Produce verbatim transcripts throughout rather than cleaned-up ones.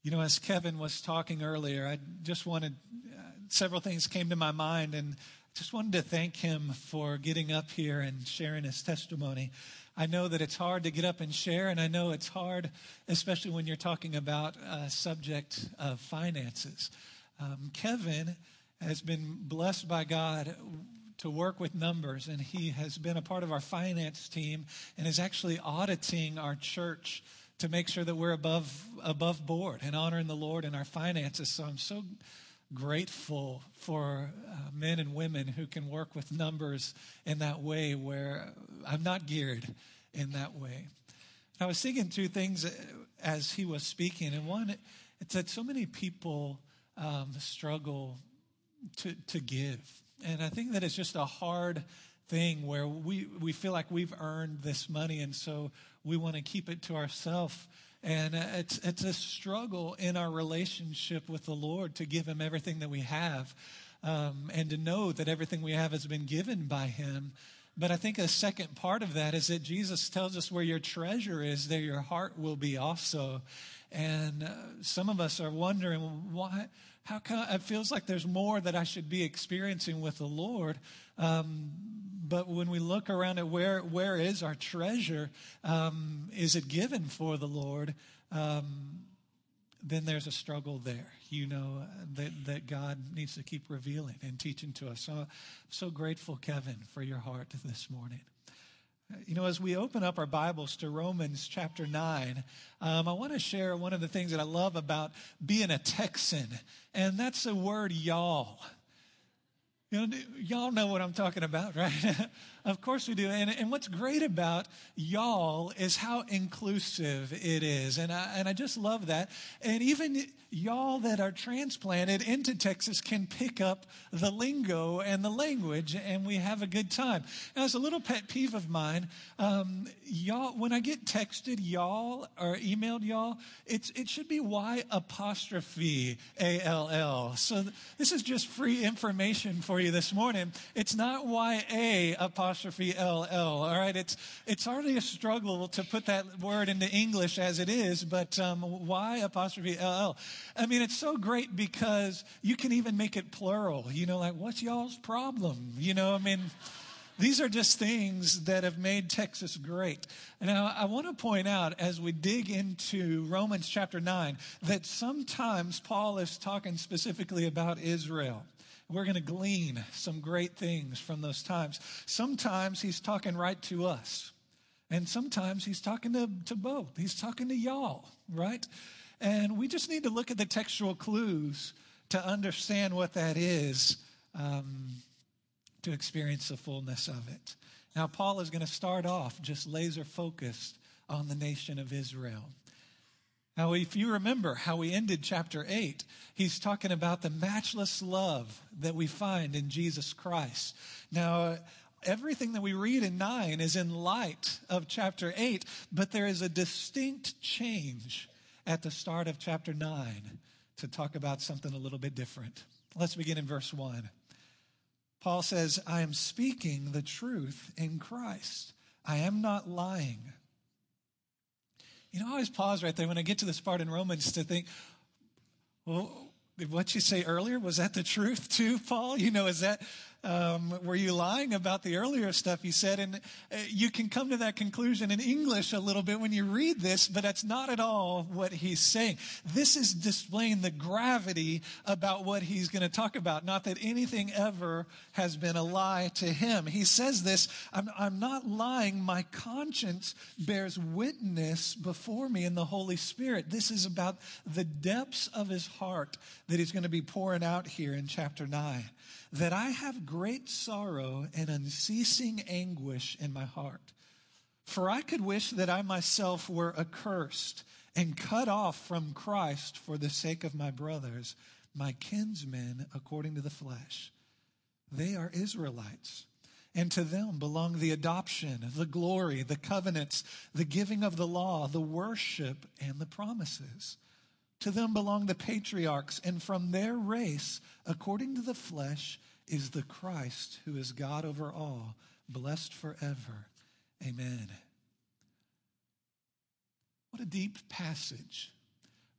You know, as Kevin was talking earlier, I just wanted, uh, several things came to my mind, and just wanted to thank him for getting up here and sharing his testimony. I know that it's hard to get up and share, and I know it's hard, especially when you're talking about a subject of finances. Um, Kevin has been blessed by God to work with numbers, and he has been a part of our finance team and is actually auditing our church to make sure that we're above above board and honoring the Lord in our finances. So I'm so grateful for uh, men and women who can work with numbers in that way where I'm not geared in that way. I was thinking two things as he was speaking, and one, it's that so many people um, struggle to to give. And I think that it's just a hard thing where we, we feel like we've earned this money, and so we want to keep it to ourselves. And it's it's a struggle in our relationship with the Lord to give him everything that we have, um, and to know that everything we have has been given by him. But I think a second part of that is that Jesus tells us where your treasure is, there your heart will be also. And uh, some of us are wondering, why? How come it feels like there's more that I should be experiencing with the Lord? Um, but when we look around at where where is our treasure, um, is it given for the Lord? Um, then there's a struggle there, you know, that, that God needs to keep revealing and teaching to us. So I'm so grateful, Kevin, for your heart this morning. You know, as we open up our Bibles to Romans chapter nine, um, I want to share one of the things that I love about being a Texan, and that's the word y'all. You know, y'all know what I'm talking about, right? Of course we do. And, and what's great about y'all is how inclusive it is. And I, and I just love that. And even y'all that are transplanted into Texas can pick up the lingo and the language, and we have a good time. Now, it's a little pet peeve of mine. Um, y'all, when I get texted y'all or emailed y'all, it's it should be Y apostrophe A L L. So th- this is just free information for you this morning. It's not Y A apostrophe L L. All right, it's it's already a struggle to put that word into English as it is, but um, Y apostrophe L L. I mean, it's so great because you can even make it plural. You know, like, what's y'all's problem? You know, I mean, these are just things that have made Texas great. And now I want to point out as we dig into Romans chapter nine that sometimes Paul is talking specifically about Israel. We're going to glean some great things from those times. Sometimes he's talking right to us. And sometimes he's talking to, to both. He's talking to y'all, right? And we just need to look at the textual clues to understand what that is, um, to experience the fullness of it. Now, Paul is going to start off just laser focused on the nation of Israel. Now, if you remember how we ended chapter eight, he's talking about the matchless love that we find in Jesus Christ. Now, everything that we read in nine is in light of chapter eight, but there is a distinct change at the start of chapter nine to talk about something a little bit different. Let's begin in verse one. Paul says, I am speaking the truth in Christ. I am not lying. You know, I always pause right there when I get to this part in Romans to think, well, what you say earlier, was that the truth too, Paul? You know, is that, um, were you lying about the earlier stuff you said? And uh, you can come to that conclusion in English a little bit when you read this, but that's not at all what he's saying. This is displaying the gravity about what he's going to talk about. Not that anything ever has been a lie to him. He says this, I'm, I'm not lying. My conscience bears witness before me in the Holy Spirit. This is about the depths of his heart that he's going to be pouring out here in chapter nine. That I have great sorrow and unceasing anguish in my heart. For I could wish that I myself were accursed and cut off from Christ for the sake of my brothers, my kinsmen according to the flesh. They are Israelites, and to them belong the adoption, the glory, the covenants, the giving of the law, the worship, and the promises. To them belong the patriarchs, and from their race, according to the flesh, is the Christ who is God over all, blessed forever. Amen. What a deep passage.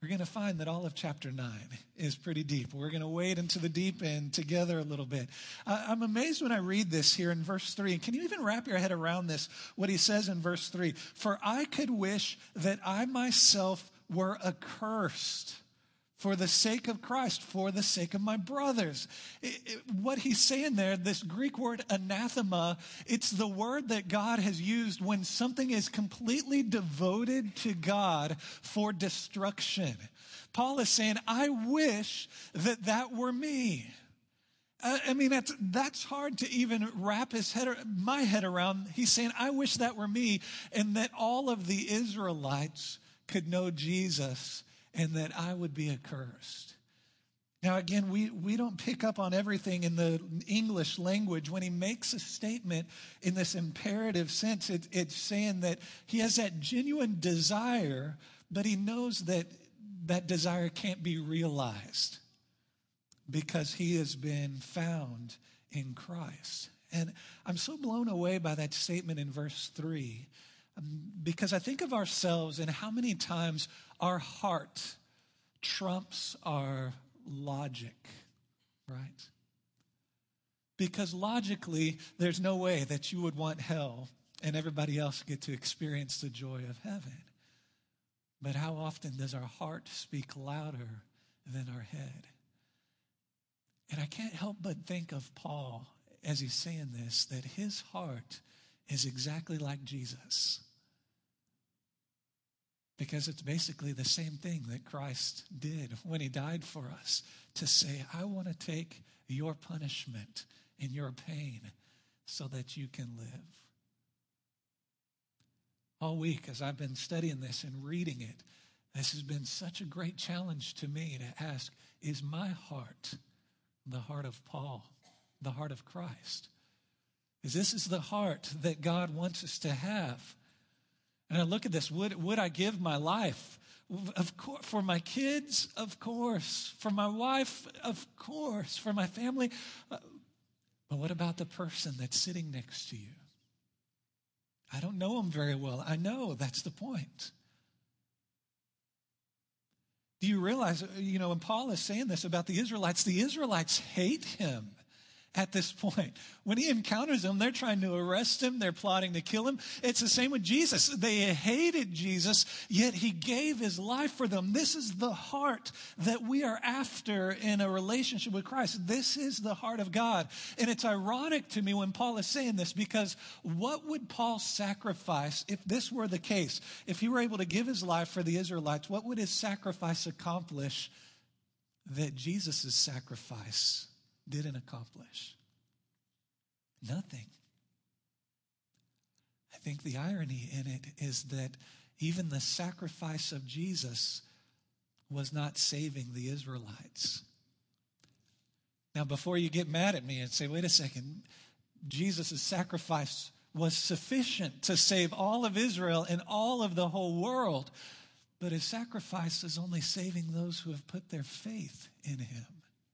we're going to find that all of chapter nine is pretty deep. We're going to wade into the deep end together a little bit. Uh, I'm amazed when I read this here in verse three. And can you even wrap your head around this, what he says in verse three? For I could wish that I myself were accursed for the sake of Christ, for the sake of my brothers. It, it, what he's saying there, this Greek word anathema, it's the word that God has used when something is completely devoted to God for destruction. Paul is saying, I wish that that were me. I, I mean, that's, that's hard to even wrap his head, my head around. He's saying, I wish that were me, and that all of the Israelites could know Jesus and that I would be accursed. Now, again, we, we don't pick up on everything in the English language. When he makes a statement in this imperative sense, it, it's saying that he has that genuine desire, but he knows that that desire can't be realized because he has been found in Christ. And I'm so blown away by that statement in verse three. Because I think of ourselves and how many times our heart trumps our logic, right? Because logically, there's no way that you would want hell and everybody else get to experience the joy of heaven. But how often does our heart speak louder than our head? And I can't help but think of Paul as he's saying this, that his heart is exactly like Jesus. Because it's basically the same thing that Christ did when he died for us, to say, I want to take your punishment and your pain so that you can live. All week, as I've been studying this and reading it, this has been such a great challenge to me to ask, is my heart the heart of Paul, the heart of Christ? Is this is the heart that God wants us to have? And I look at this, would, would I give my life? Of course, for my kids, of course. For my wife, of course. For my family. Uh, but what about the person that's sitting next to you? I don't know them very well. I know that's the point. Do you realize, you know, when Paul is saying this about the Israelites, the Israelites hate him at this point. When he encounters them, they're trying to arrest him. They're plotting to kill him. It's the same with Jesus. They hated Jesus, yet he gave his life for them. This is the heart that we are after in a relationship with Christ. This is the heart of God. And it's ironic to me when Paul is saying this, because what would Paul sacrifice if this were the case? If he were able to give his life for the Israelites, what would his sacrifice accomplish that Jesus' sacrifice didn't accomplish? Nothing. I think the irony in it is that even the sacrifice of Jesus was not saving the Israelites. Now, before you get mad at me and say, wait a second, Jesus' sacrifice was sufficient to save all of Israel and all of the whole world, but his sacrifice is only saving those who have put their faith in him.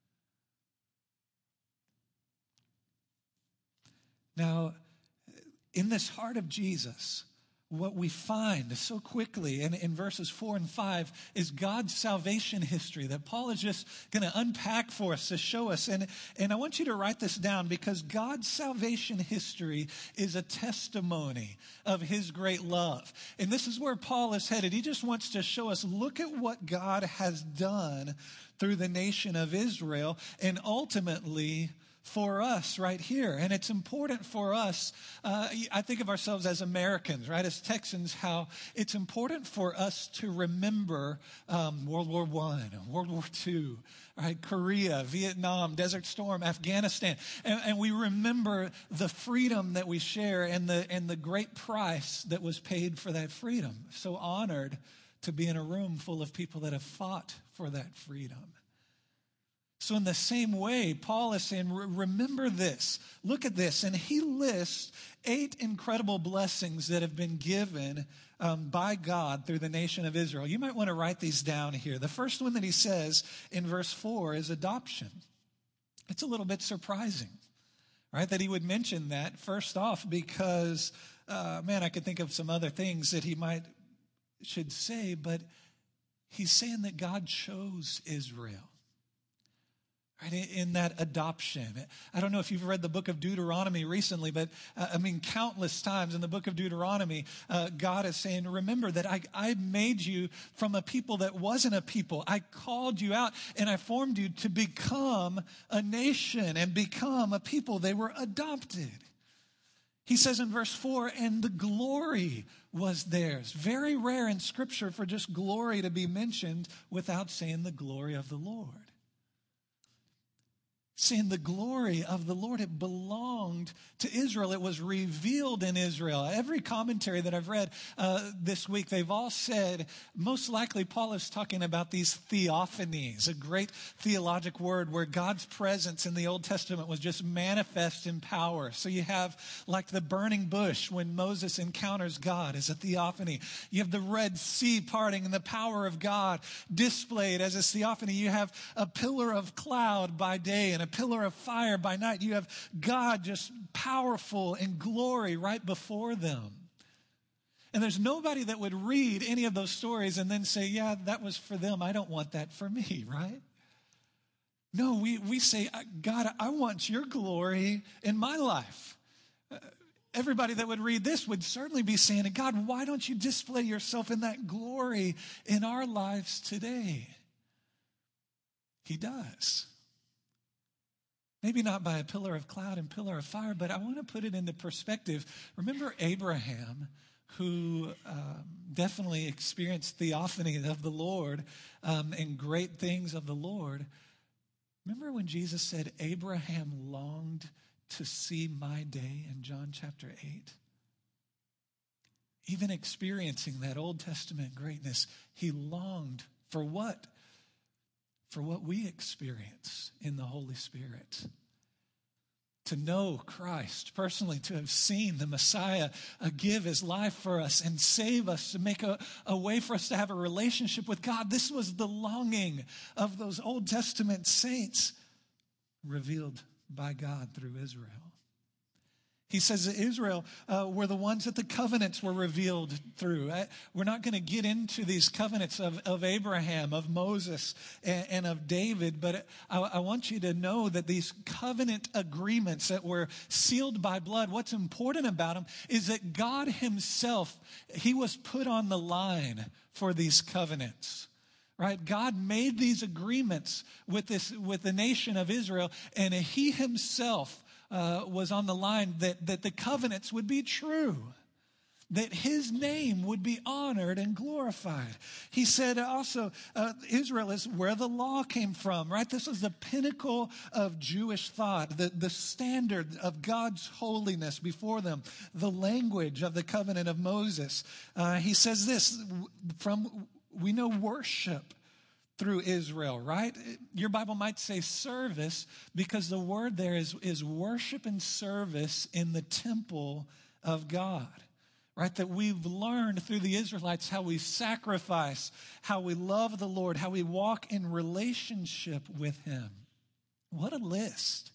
Now, in this heart of Jesus, what we find so quickly in, in verses four and five is God's salvation history that Paul is just going to unpack for us to show us. And, and I want you to write this down, because God's salvation history is a testimony of his great love. And this is where Paul is headed. He just wants to show us, look at what God has done through the nation of Israel and ultimately for us right here. And it's important for us, uh, I think of ourselves as Americans, right, as Texans, how it's important for us to remember um, World War One, World War Two, right, Korea, Vietnam, Desert Storm, Afghanistan. And, and we remember the freedom that we share and the, and the great price that was paid for that freedom. So honored to be in a room full of people that have fought for that freedom. So in the same way, Paul is saying, remember this, look at this. And he lists eight incredible blessings that have been given um, by God through the nation of Israel. You might want to write these down here. The first one that he says in verse four is adoption. It's a little bit surprising, right, that he would mention that first off, because, uh, man, I could think of some other things that he might should say, but he's saying that God chose Israel. Right, in that adoption. I don't know if you've read the book of Deuteronomy recently, but uh, I mean, countless times in the book of Deuteronomy, uh, God is saying, remember that I, I made you from a people that wasn't a people. I called you out and I formed you to become a nation and become a people. They were adopted. He says in verse four, and the glory was theirs. Very rare in Scripture for just glory to be mentioned without saying the glory of the Lord. Seeing the glory of the Lord, it belonged to Israel. It was revealed in Israel. Every commentary that I've read uh, this week, they've all said, most likely Paul is talking about these theophanies, a great theologic word where God's presence in the Old Testament was just manifest in power. So you have like the burning bush when Moses encounters God as a theophany. You have the Red Sea parting and the power of God displayed as a theophany. You have a pillar of cloud by day and a pillar of fire by night. You have God just powerful in glory right before them. And there's nobody that would read any of those stories and then say, yeah, that was for them. I don't want that for me, right? No, we, we say, God, I want your glory in my life. Uh, everybody that would read this would certainly be saying, God, why don't you display yourself in that glory in our lives today? He does. Maybe not by a pillar of cloud and pillar of fire, but I want to put it into perspective. Remember Abraham, who um, definitely experienced theophany of the Lord um, and great things of the Lord. Remember when Jesus said, Abraham longed to see my day in John chapter eight? Even experiencing that Old Testament greatness, he longed for what? For what we experience in the Holy Spirit. To know Christ personally, to have seen the Messiah uh, give his life for us and save us, to make a, a way for us to have a relationship with God. This was the longing of those Old Testament saints revealed by God through Israel. He says that Israel uh, were the ones that the covenants were revealed through. I, we're not going to get into these covenants of, of Abraham, of Moses, and, and of David, but I, I want you to know that these covenant agreements that were sealed by blood, what's important about them is that God himself, he was put on the line for these covenants. Right? God made these agreements with this, with the nation of Israel, and he himself Uh, was on the line that, that the covenants would be true, that his name would be honored and glorified. He said also, uh, Israel is where the law came from, right? This is the pinnacle of Jewish thought, the, the standard of God's holiness before them, the language of the covenant of Moses. Uh, he says this, from we know worship through Israel, right? Your Bible might say service because the word there is, is worship and service in the temple of God, right? That we've learned through the Israelites how we sacrifice, how we love the Lord, how we walk in relationship with him. What a list.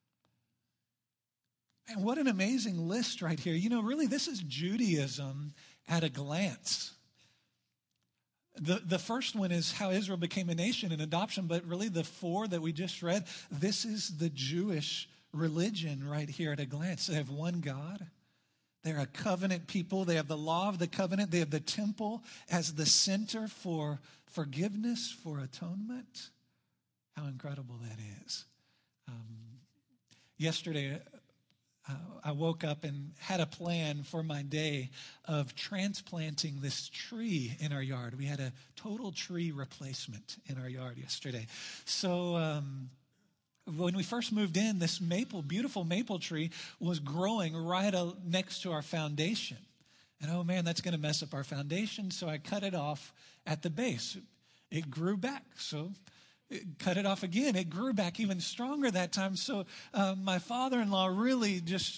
And what an amazing list right here. You know, really, this is Judaism at a glance. The, the first one is how Israel became a nation in adoption, but really the four that we just read, this is the Jewish religion right here at a glance. They have one God. They're a covenant people. They have the law of the covenant. They have the temple as the center for forgiveness, for atonement. How incredible that is. Um, yesterday, Uh, I woke up and had a plan for my day of transplanting this tree in our yard. We had a total tree replacement in our yard yesterday. So um, when we first moved in, this maple, beautiful maple tree was growing right uh, next to our foundation. And oh man, that's going to mess up our foundation. So I cut it off at the base. It grew back. So cut it off again. It grew back even stronger that time. So uh, my father-in-law really just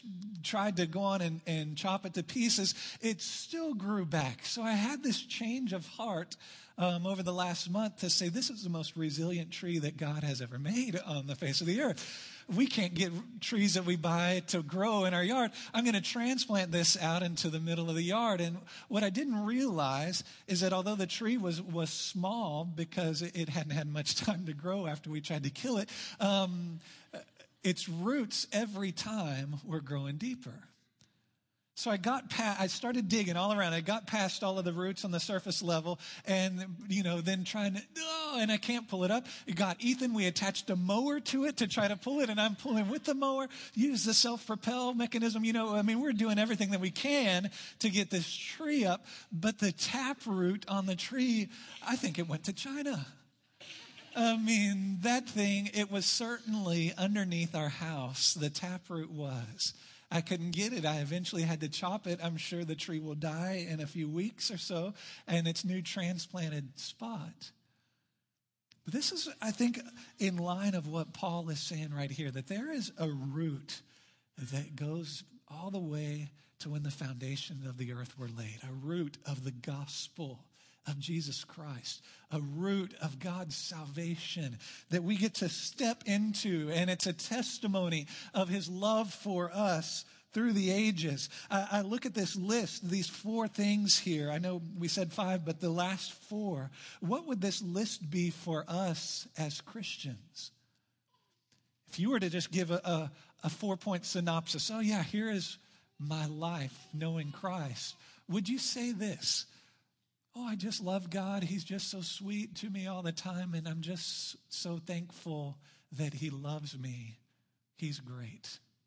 tried to go on and, and chop it to pieces, it still grew back. So I had this change of heart um, over the last month to say, this is the most resilient tree that God has ever made on the face of the earth. We can't get trees that we buy to grow in our yard. I'm going to transplant this out into the middle of the yard. And what I didn't realize is that although the tree was, was small because it hadn't had much time to grow after we tried to kill it, um, its roots every time were growing deeper. So I got past, I started digging all around. I got past all of the roots on the surface level and, you know, then trying to, oh, and I can't pull it up. It got Ethan. We attached a mower to it to try to pull it, and I'm pulling with the mower, use the self-propel mechanism. You know, I mean, we're doing everything that we can to get this tree up, but the taproot on the tree, I think it went to China. I mean, that thing, it was certainly underneath our house. The taproot was. I couldn't get it. I eventually had to chop it. I'm sure the tree will die in a few weeks or so, and its new transplanted spot. But this is, I think, in line of what Paul is saying right here, that there is a root that goes all the way to when the foundation of the earth were laid, a root of the gospel of Jesus Christ, a root of God's salvation that we get to step into, and it's a testimony of his love for us through the ages. I, I look at this list, these four things here. I know we said five, but the last four. What would this list be for us as Christians? If you were to just give a, a, a four-point synopsis, oh yeah, here is my life knowing Christ, would you say this? Oh, I just love God. He's just so sweet to me all the time, and I'm just so thankful that he loves me. He's great.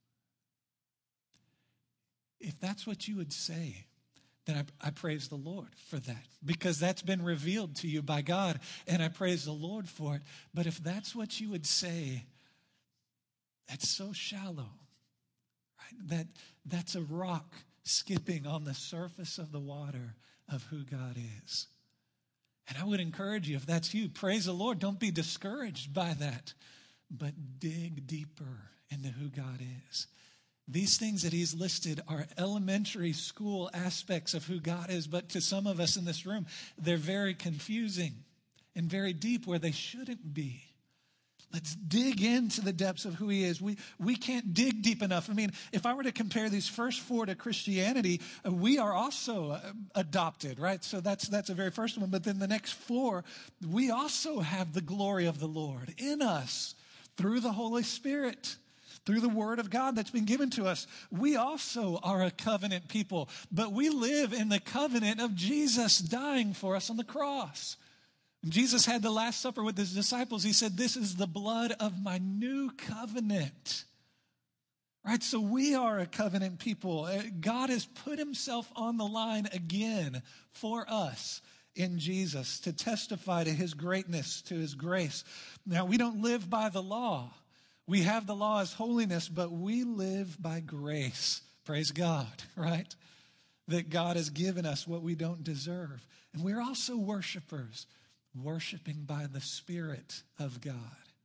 If that's what you would say, then I, I praise the Lord for that, because that's been revealed to you by God, and I praise the Lord for it. But if that's what you would say, that's so shallow, right? That, that's a rock skipping on the surface of the water of who God is. And I would encourage you, if that's you, praise the Lord. Don't be discouraged by that, but dig deeper into who God is. These things that he's listed are elementary school aspects of who God is, but to some of us in this room, they're very confusing and very deep where they shouldn't be. Let's dig into the depths of who he is. We we can't dig deep enough. I mean, if I were to compare these first four to Christianity, uh, we are also uh, adopted, right? So that's that's the very first one. But then the next four, we also have the glory of the Lord in us through the Holy Spirit, through the word of God that's been given to us. We also are a covenant people, but we live in the covenant of Jesus dying for us on the cross. Jesus had the Last Supper with his disciples. He said, this is the blood of my new covenant. Right? So we are a covenant people. God has put himself on the line again for us in Jesus to testify to his greatness, to his grace. Now, we don't live by the law. We have the law as holiness, but we live by grace. Praise God, right? That God has given us what we don't deserve. And we're also worshipers, worshiping by the Spirit of God.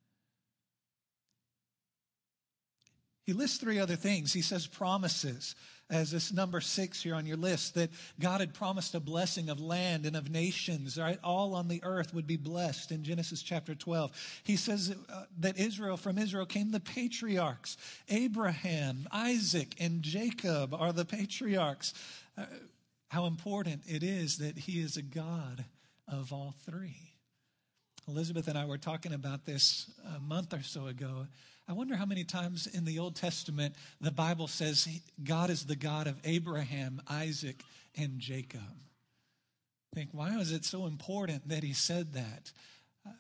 He lists three other things. He says promises, as this number six here on your list, that God had promised a blessing of land and of nations, right? All on the earth would be blessed in Genesis chapter twelve. He says uh, that Israel, from Israel came the patriarchs. Abraham, Isaac, and Jacob are the patriarchs. Uh, how important it is that he is a God of all three. Elizabeth and I were talking about this a month or so ago. I wonder how many times in the Old Testament the Bible says God is the God of Abraham, Isaac, and Jacob. I think, why was it so important that he said that? Uh,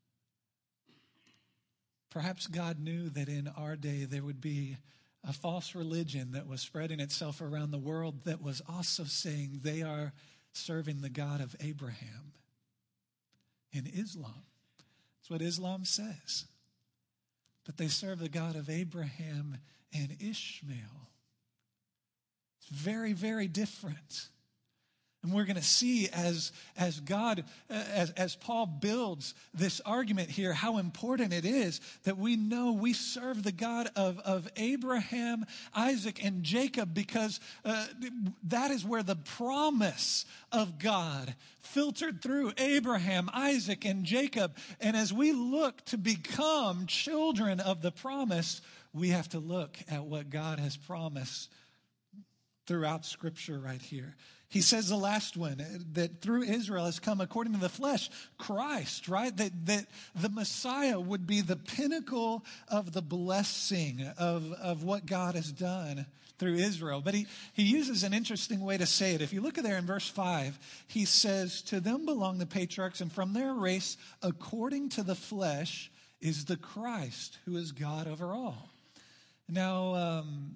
perhaps God knew that in our day there would be a false religion that was spreading itself around the world that was also saying they are serving the God of Abraham. In Islam, that's what Islam says. But they serve the God of Abraham and Ishmael. It's very, very different. And we're going to see as, as God, uh, as, as Paul builds this argument here, how important it is that we know we serve the God of, of Abraham, Isaac, and Jacob, because uh, that is where the promise of God filtered through Abraham, Isaac, and Jacob. And as we look to become children of the promise, we have to look at what God has promised throughout Scripture right here. He says the last one, that through Israel has come, according to the flesh, Christ, right? That, that the Messiah would be the pinnacle of the blessing of, of what God has done through Israel. But he, he uses an interesting way to say it. If you look at there in verse five, he says, to them belong the patriarchs, and from their race, according to the flesh, is the Christ, who is God over all. Now, um,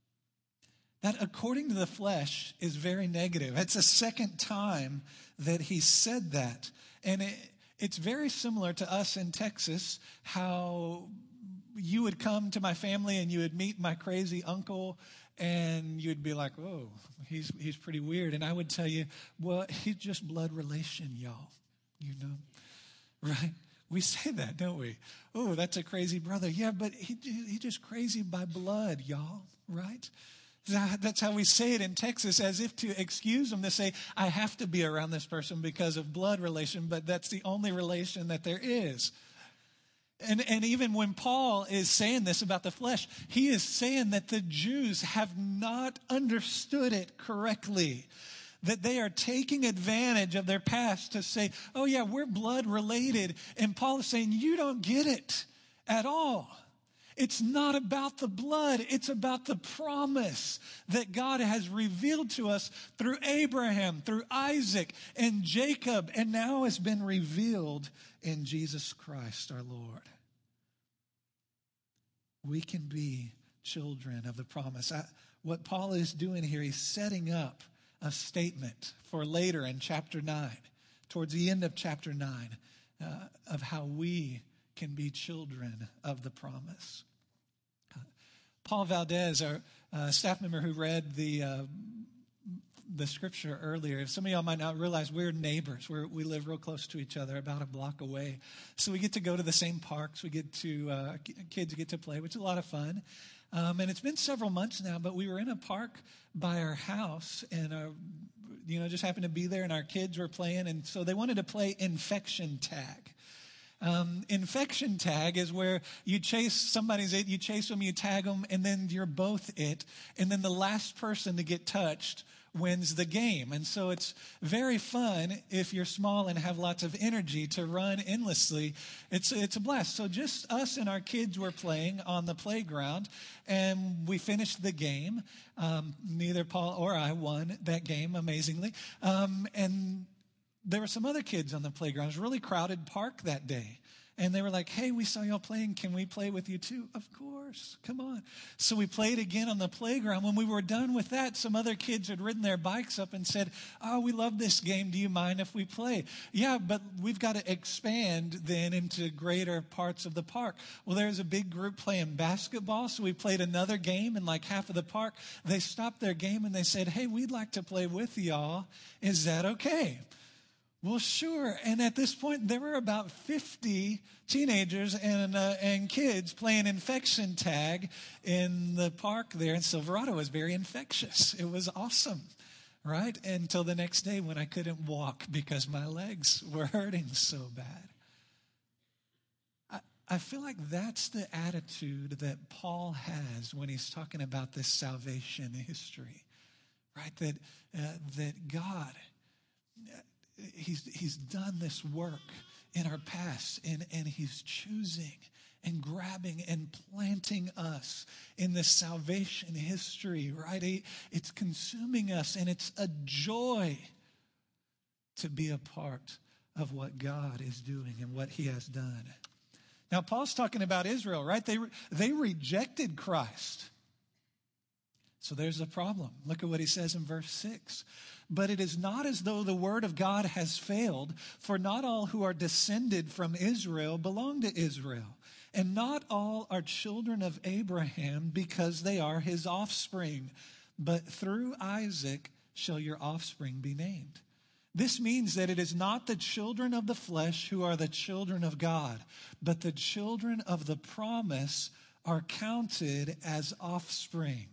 that according to the flesh is very negative. It's a second time that he said that. And it, it's very similar to us in Texas, how you would come to my family and you would meet my crazy uncle and you'd be like, oh, he's, he's pretty weird. And I would tell you, well, he's just blood relation, y'all, you know, right? We say that, don't we? Oh, that's a crazy brother. Yeah, but he, he just crazy by blood, y'all, right? That's how we say it in Texas, as if to excuse them, to say, I have to be around this person because of blood relation, but that's the only relation that there is. And, and even when Paul is saying this about the flesh, he is saying that the Jews have not understood it correctly. That they are taking advantage of their past to say, oh yeah, we're blood related. And Paul is saying, you don't get it at all. It's not about the blood. It's about the promise that God has revealed to us through Abraham, through Isaac, and Jacob, and now has been revealed in Jesus Christ our Lord. We can be children of the promise. I, what Paul is doing here, he's setting up a statement for later in chapter nine, towards the end of chapter nine, uh, of how we can be children of the promise. Uh, Paul Valdez, our uh, staff member who read the uh, the scripture earlier, some of y'all might not realize we're neighbors. We're, we live real close to each other, about a block away. So we get to go to the same parks. We get to, uh, kids get to play, which is a lot of fun. Um, and it's been several months now, but we were in a park by our house and, uh, you know, just happened to be there and our kids were playing. And so they wanted to play infection tag. Um, infection tag is where you chase somebody's it, you chase them, you tag them, and then you're both it. And then the last person to get touched wins the game. And so it's very fun if you're small and have lots of energy to run endlessly. It's, it's a blast. So just us and our kids were playing on the playground, and we finished the game. Um, neither Paul or I won that game, amazingly. Um, and there were some other kids on the playground. It was a really crowded park that day. And they were like, hey, we saw y'all playing. Can we play with you too? Of course. Come on. So we played again on the playground. When we were done with that, some other kids had ridden their bikes up and said, oh, we love this game. Do you mind if we play? Yeah, but we've got to expand then into greater parts of the park. Well, there's a big group playing basketball. So we played another game in like half of the park. They stopped their game and they said, hey, we'd like to play with y'all. Is that okay? Well, sure. And at this point, there were about fifty teenagers and uh, and kids playing infection tag in the park there in Silverado. It was very infectious. It was awesome, right? Until the next day when I couldn't walk because my legs were hurting so bad. I, I feel like that's the attitude that Paul has when he's talking about this salvation history, right? That uh, that God... He's he's done this work in our past, and, and he's choosing and grabbing and planting us in this salvation history, right? He, it's consuming us, and it's a joy to be a part of what God is doing and what he has done. Now, Paul's talking about Israel, right? They, they rejected Christ. So there's a problem. Look at what he says in verse six. But it is not as though the word of God has failed, for not all who are descended from Israel belong to Israel, and not all are children of Abraham because they are his offspring. But through Isaac, shall your offspring be named. This means that it is not the children of the flesh who are the children of God, but the children of the promise are counted as offspring.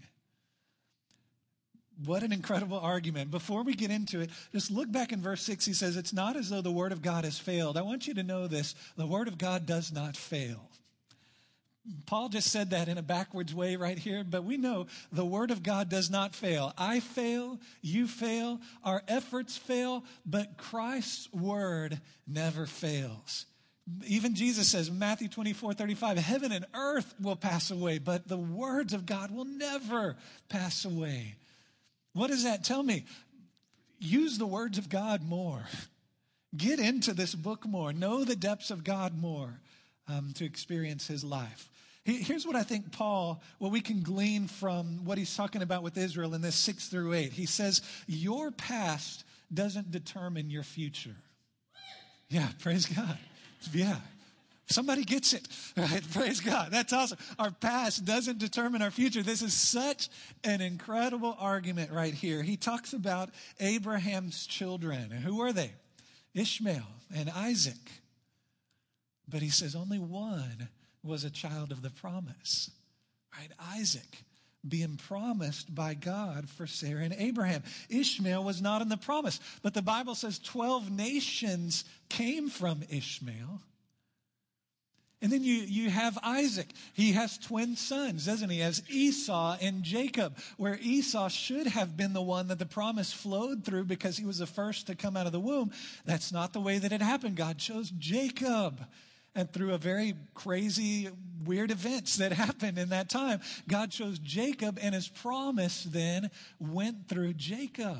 What an incredible argument. Before we get into it, just look back in verse six. He says, it's not as though the word of God has failed. I want you to know this. The word of God does not fail. Paul just said that in a backwards way right here, but we know the word of God does not fail. I fail, you fail, our efforts fail, but Christ's word never fails. Even Jesus says, Matthew twenty-four thirty-five, heaven and earth will pass away, but the words of God will never pass away. What does that tell me? Use the words of God more. Get into this book more. Know the depths of God more um, to experience his life. Here's what I think Paul, what we can glean from what he's talking about with Israel in this six through eight. He says, your past doesn't determine your future. Yeah, praise God. Yeah. Somebody gets it, right? Praise God. That's awesome. Our past doesn't determine our future. This is such an incredible argument right here. He talks about Abraham's children. Who were they? Ishmael and Isaac. But he says only one was a child of the promise, right? Isaac being promised by God for Sarah and Abraham. Ishmael was not in the promise, but the Bible says twelve nations came from Ishmael. And then you, you have Isaac. He has twin sons, doesn't he? He has Esau and Jacob, where Esau should have been the one that the promise flowed through because he was the first to come out of the womb. That's not the way that it happened. God chose Jacob. And through a very crazy, weird events that happened in that time, God chose Jacob, and his promise then went through Jacob.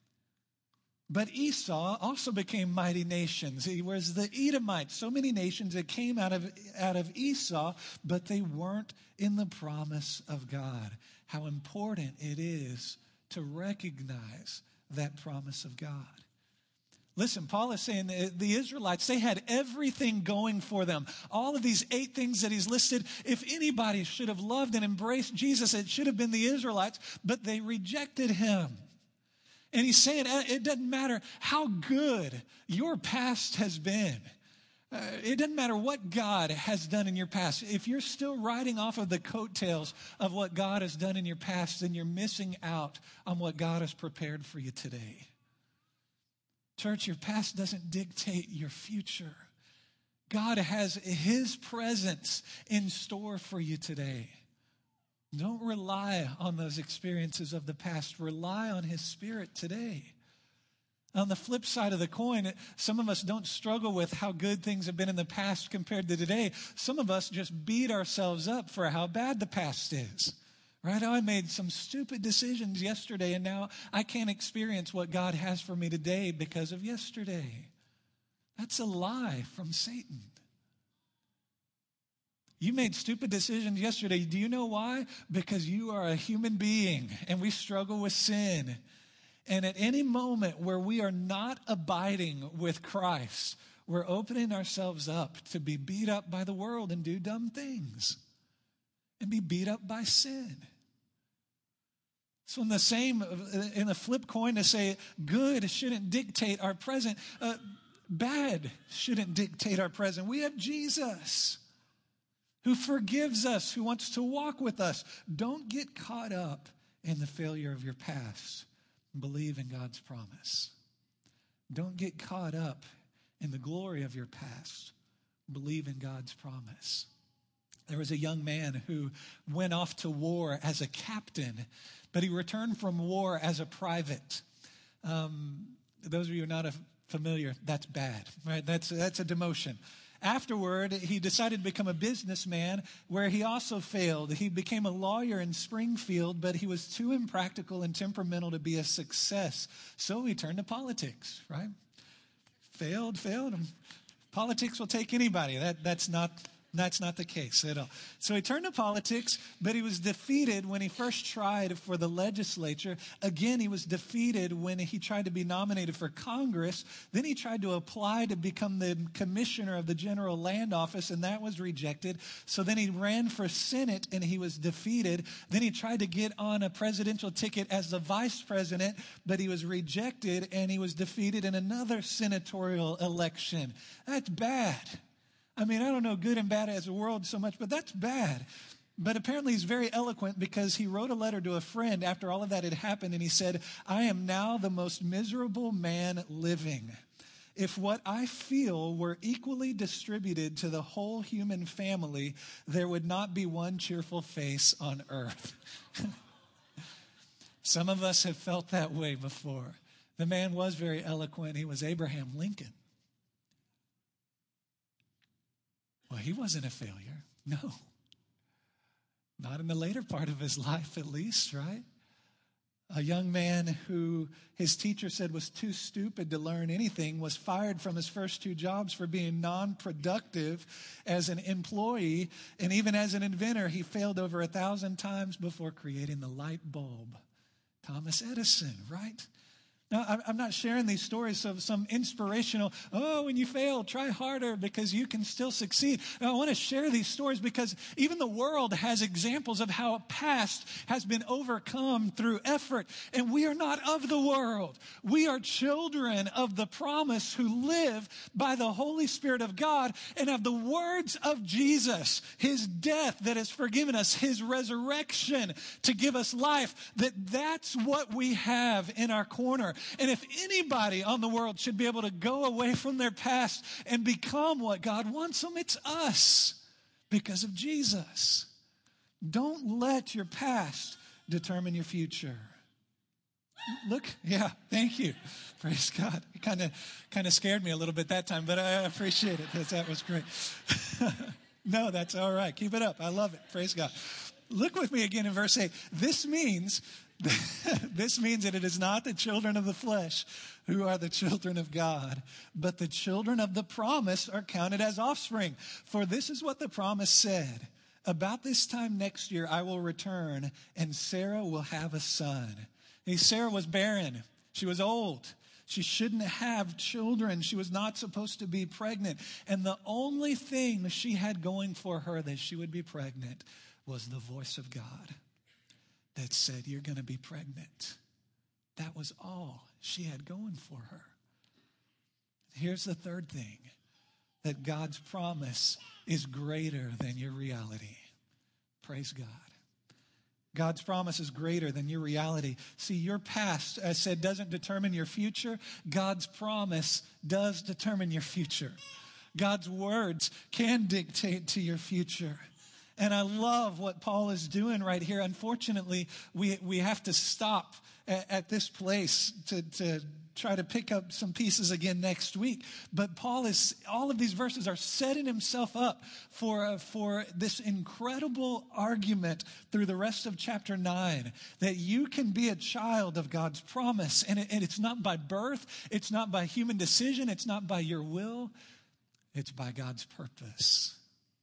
But Esau also became mighty nations. He was the Edomites. So many nations that came out of, out of Esau, but they weren't in the promise of God. How important it is to recognize that promise of God. Listen, Paul is saying the Israelites, they had everything going for them. All of these eight things that he's listed, if anybody should have loved and embraced Jesus, it should have been the Israelites, but they rejected him. And he's saying it doesn't matter how good your past has been. Uh, it doesn't matter what God has done in your past. If you're still riding off of the coattails of what God has done in your past, then you're missing out on what God has prepared for you today. Church, your past doesn't dictate your future. God has his presence in store for you today. Don't rely on those experiences of the past. Rely on his Spirit today. On the flip side of the coin, some of us don't struggle with how good things have been in the past compared to today. Some of us just beat ourselves up for how bad the past is. Right? Oh, I made some stupid decisions yesterday, and now I can't experience what God has for me today because of yesterday. That's a lie from Satan. You made stupid decisions yesterday. Do you know why? Because you are a human being, and we struggle with sin. And at any moment where we are not abiding with Christ, we're opening ourselves up to be beat up by the world and do dumb things and be beat up by sin. So in the same, in the flip coin to say good shouldn't dictate our present, uh, bad shouldn't dictate our present. We have Jesus who forgives us, who wants to walk with us. Don't get caught up in the failure of your past. Believe in God's promise. Don't get caught up in the glory of your past. Believe in God's promise. There was a young man who went off to war as a captain, but he returned from war as a private. Um, those of you who are not familiar, that's bad, right? That's, that's a demotion. Afterward, he decided to become a businessman where he also failed. He became a lawyer in Springfield, but he was too impractical and temperamental to be a success. So he turned to politics, right? Failed, failed. Politics will take anybody. That, that's not That's not the case at all. So he turned to politics, but he was defeated when he first tried for the legislature. Again, he was defeated when he tried to be nominated for Congress. Then he tried to apply to become the commissioner of the General Land Office, and that was rejected. So then he ran for Senate, and he was defeated. Then he tried to get on a presidential ticket as the vice president, but he was rejected, and he was defeated in another senatorial election. That's bad. I mean, I don't know good and bad as a world so much, but that's bad. But apparently he's very eloquent because he wrote a letter to a friend after all of that had happened, and he said, I am now the most miserable man living. If what I feel were equally distributed to the whole human family, there would not be one cheerful face on earth. Some of us have felt that way before. The man was very eloquent. He was Abraham Lincoln. Well, he wasn't a failure. No. Not in the later part of his life, at least, right? A young man who his teacher said was too stupid to learn anything was fired from his first two jobs for being non-productive as an employee. And even as an inventor, he failed over a thousand times before creating the light bulb. Thomas Edison, right? Now, I'm not sharing these stories of some inspirational, oh, when you fail, try harder because you can still succeed. Now, I want to share these stories because even the world has examples of how a past has been overcome through effort. And we are not of the world. We are children of the promise who live by the Holy Spirit of God and of the words of Jesus, his death that has forgiven us, his resurrection to give us life, that that's what we have in our corner. And if anybody on the world should be able to go away from their past and become what God wants them, it's us because of Jesus. Don't let your past determine your future. Look, yeah, thank you. Praise God. It kind of kind of scared me a little bit that time, but I appreciate it. That, that was great. No, that's all right. Keep it up. I love it. Praise God. Look with me again in verse eight. This means This means that it is not the children of the flesh who are the children of God, but the children of the promise are counted as offspring. For this is what the promise said. About this time next year, I will return and Sarah will have a son. Hey, Sarah was barren. She was old. She shouldn't have children. She was not supposed to be pregnant. And the only thing she had going for her that she would be pregnant was the voice of God that said, you're going to be pregnant. That was all she had going for her. Here's the third thing, that God's promise is greater than your reality. Praise God. God's promise is greater than your reality. See, your past, as I said, doesn't determine your future. God's promise does determine your future. God's words can dictate to your future. And I love what Paul is doing right here. Unfortunately, we, we have to stop at, at this place to, to try to pick up some pieces again next week. But Paul is, all of these verses are setting himself up for, uh, for this incredible argument through the rest of chapter nine, that you can be a child of God's promise. And, it, and it's not by birth. It's not by human decision. It's not by your will. It's by God's purpose.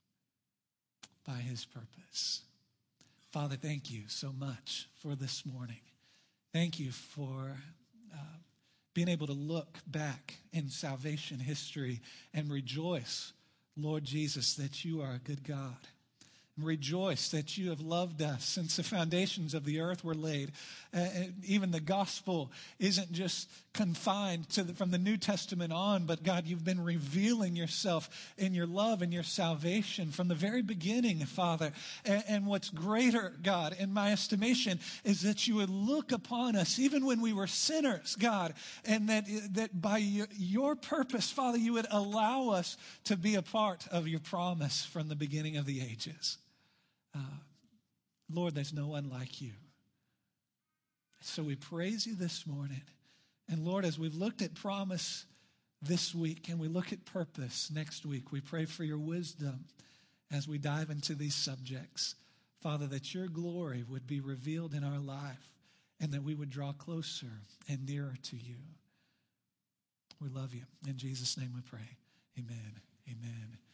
By his purpose. Father, thank you so much for this morning. Thank you for uh, being able to look back in salvation history and rejoice, Lord Jesus, that you are a good God. Rejoice that you have loved us since the foundations of the earth were laid. Uh, even the gospel isn't just confined to the, from the New Testament on, but God, you've been revealing yourself in your love and your salvation from the very beginning, Father. And, and what's greater, God, in my estimation, is that you would look upon us even when we were sinners, God, and that, that by your, your purpose, Father, you would allow us to be a part of your promise from the beginning of the ages. Uh, Lord, there's no one like you. So we praise you this morning. And Lord, as we've looked at promise this week and we look at purpose next week, we pray for your wisdom as we dive into these subjects. Father, that your glory would be revealed in our life and that we would draw closer and nearer to you. We love you. In Jesus' name we pray. Amen. Amen.